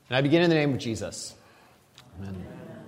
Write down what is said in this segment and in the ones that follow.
And I begin in the name of Jesus. Amen.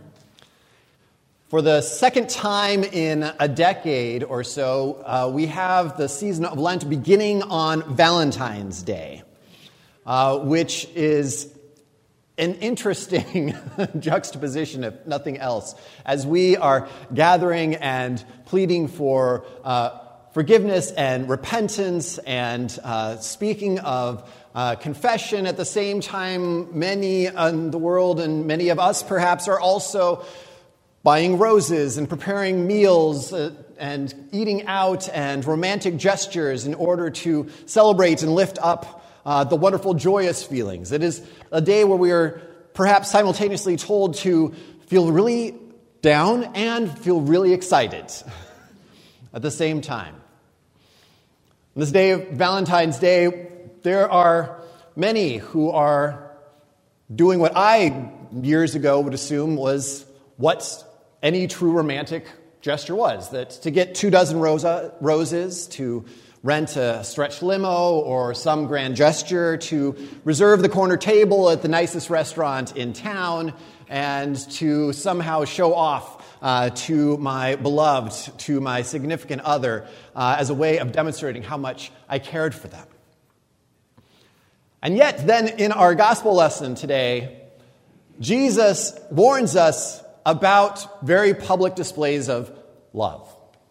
For the second time in a decade or so, we have the season of Lent beginning on Valentine's Day, which is an interesting juxtaposition, if nothing else, as we are gathering and pleading for forgiveness and repentance and speaking of confession. At the same time, many in the world and many of us perhaps are also buying roses and preparing meals and eating out and romantic gestures in order to celebrate and lift up the wonderful, joyous feelings. It is a day where we are perhaps simultaneously told to feel really down and feel really excited at the same time. On this day of Valentine's Day, there are many who are doing what I years ago would assume was what any true romantic gesture was, that to get 24 roses, to rent a stretch limo or some grand gesture, to reserve the corner table at the nicest restaurant in town, and to somehow show off to my beloved, to my significant other, as a way of demonstrating how much I cared for them. And yet, then in our gospel lesson today, Jesus warns us about very public displays of love.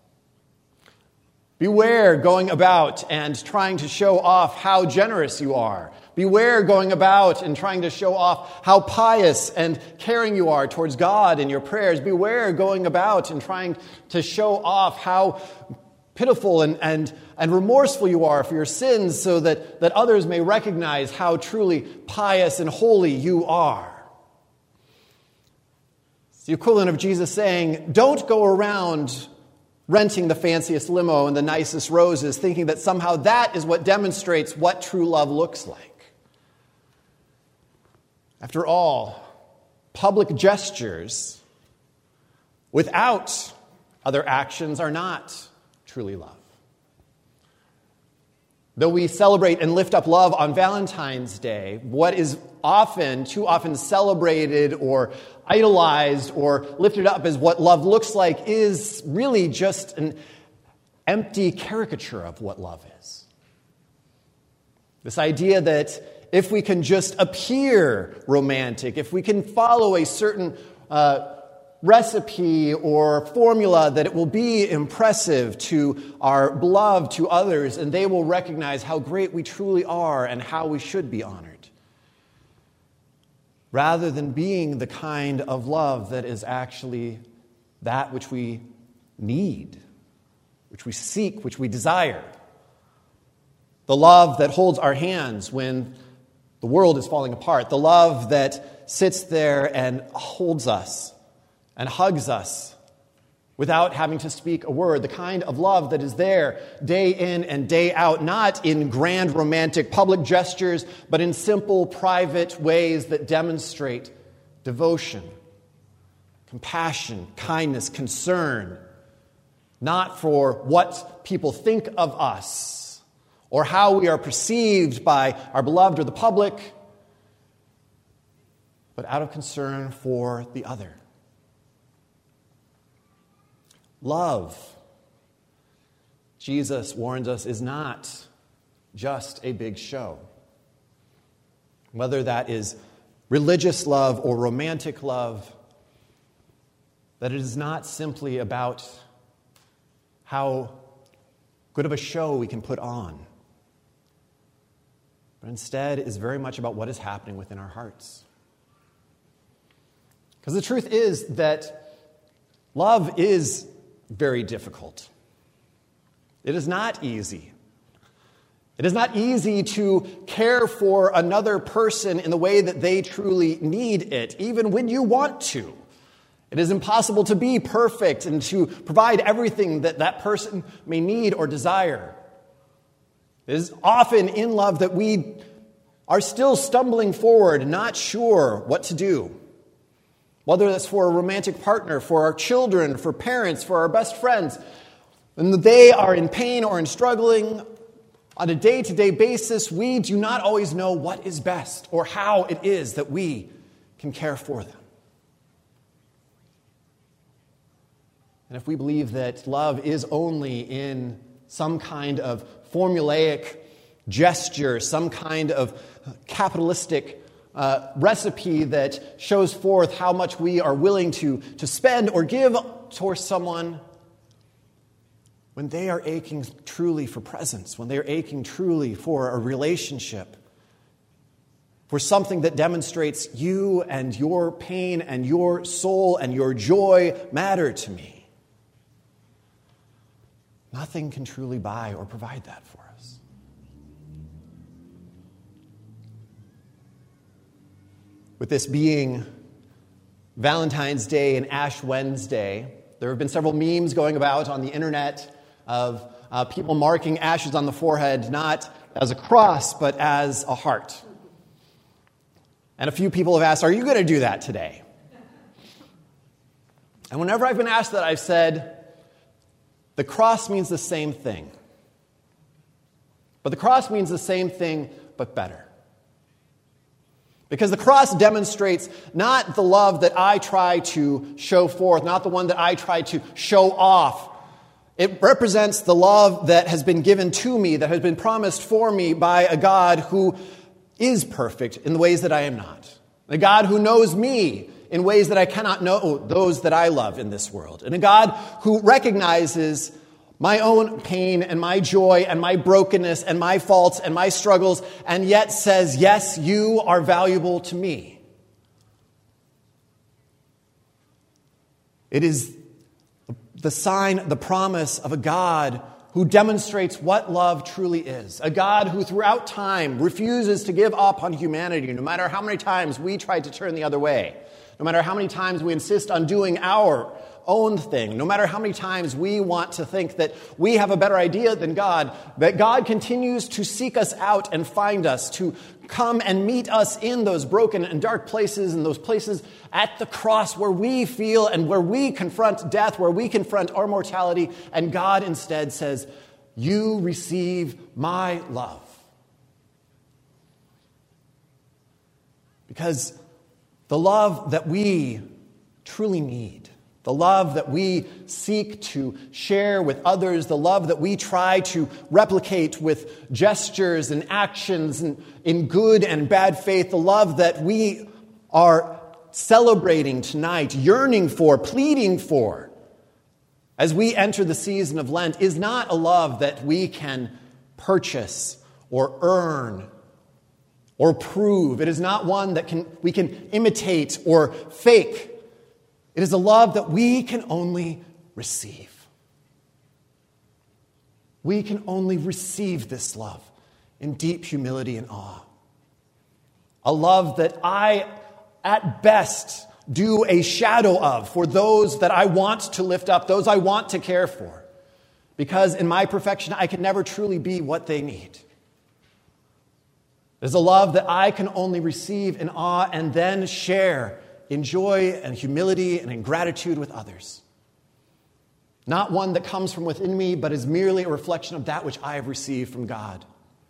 Beware going about and trying to show off how generous you are. Beware going about and trying to show off how pious and caring you are towards God in your prayers. Beware going about and trying to show off how pitiful and remorseful you are for your sins so that others may recognize how truly pious and holy you are. It's the equivalent of Jesus saying, don't go around renting the fanciest limo and the nicest roses, thinking that somehow that is what demonstrates what true love looks like. After all, public gestures without other actions are not truly love. Though we celebrate and lift up love on Valentine's Day, what is too often celebrated or idolized or lifted up as what love looks like is really just an empty caricature of what love is. This idea that if we can just appear romantic, if we can follow a certain recipe or formula, that it will be impressive to our beloved, to others, and they will recognize how great we truly are and how we should be honored. Rather than being the kind of love that is actually that which we need, which we seek, which we desire. The love that holds our hands when the world is falling apart. The love that sits there and holds us and hugs us without having to speak a word. The kind of love that is there day in and day out, not in grand romantic public gestures, but in simple private ways that demonstrate devotion, compassion, kindness, concern, not for what people think of us or how we are perceived by our beloved or the public, but out of concern for the other. Love, Jesus warns us, is not just a big show. Whether that is religious love or romantic love, that it is not simply about how good of a show we can put on, but instead is very much about what is happening within our hearts. Because the truth is that love is very difficult. It is not easy. It is not easy to care for another person in the way that they truly need it, even when you want to. It is impossible to be perfect and to provide everything that that person may need or desire. It is often in love that we are still stumbling forward, not sure what to do. Whether that's for a romantic partner, for our children, for parents, for our best friends. When they are in pain or in struggling, On a day-to-day basis, we do not always know what is best or how it is that we can care for them. And if we believe that love is only in some kind of formulaic gesture, some kind of capitalistic recipe that shows forth how much we are willing to spend or give towards someone, when they are aching truly for presence, when they are aching truly for a relationship, for something that demonstrates you and your pain and your soul and your joy matter to me, nothing can truly buy or provide that for us. With this being Valentine's Day and Ash Wednesday, there have been several memes going about on the internet of people marking ashes on the forehead not as a cross, but as a heart. And a few people have asked, are you going to do that today? And whenever I've been asked that, I've said, the cross means the same thing. But the cross means the same thing, but better. Because the cross demonstrates not the love that I try to show forth, not the one that I try to show off. It represents the love that has been given to me, that has been promised for me by a God who is perfect in the ways that I am not. A God who knows me in ways that I cannot know those that I love in this world. And a God who recognizes my own pain and my joy and my brokenness and my faults and my struggles, and yet says, yes, you are valuable to me. It is the sign, the promise of a God who demonstrates what love truly is. A God who throughout time refuses to give up on humanity, no matter how many times we try to turn the other way. No matter how many times we insist on doing our own thing, no matter how many times we want to think that we have a better idea than God, that God continues to seek us out and find us, to come and meet us in those broken and dark places, and those places at the cross where we feel and where we confront death, where we confront our mortality, and God instead says, you receive my love. Because the love that we truly need, the love that we seek to share with others, the love that we try to replicate with gestures and actions and in good and bad faith, the love that we are celebrating tonight, yearning for, pleading for, as we enter the season of Lent, is not a love that we can purchase or earn or prove. It is not one that we can imitate or fake. It is a love that we can only receive. We can only receive this love in deep humility and awe. A love that I, at best, do a shadow of for those that I want to lift up, those I want to care for. Because in my perfection, I can never truly be what they need. It is a love that I can only receive in awe and then share in joy and humility and in gratitude with others. Not one that comes from within me, but is merely a reflection of that which I have received from God.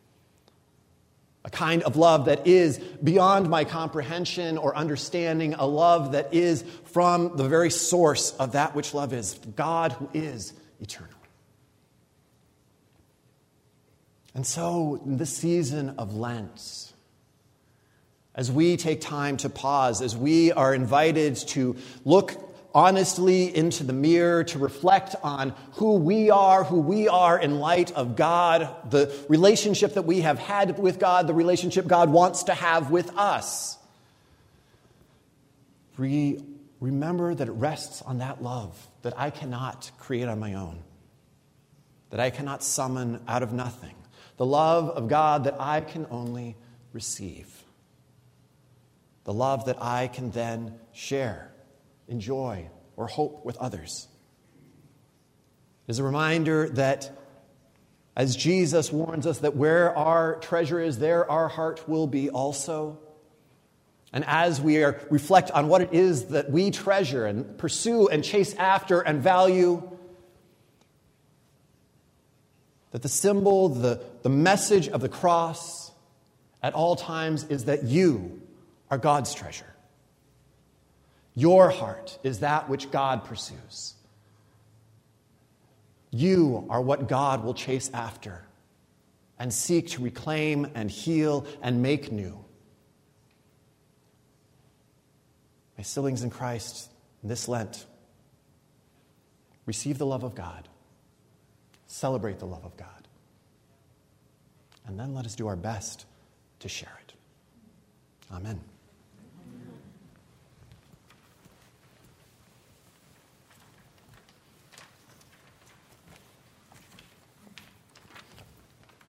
A kind of love that is beyond my comprehension or understanding, a love that is from the very source of that which love is, God who is eternal. And so, in this season of Lent, as we take time to pause, as we are invited to look honestly into the mirror, to reflect on who we are in light of God, the relationship that we have had with God, the relationship God wants to have with us, remember that it rests on that love that I cannot create on my own, that I cannot summon out of nothing. The love of God that I can only receive. The love that I can then share, enjoy, or hope with others. It is a reminder that, as Jesus warns us, that where our treasure is, there our heart will be also. And as we reflect on what it is that we treasure and pursue and chase after and value, That the symbol, the message of the cross at all times is that you are God's treasure. Your heart is that which God pursues. You are what God will chase after and seek to reclaim and heal and make new. My siblings in Christ, this Lent, receive the love of God. Celebrate the love of God. And then let us do our best to share it. Amen.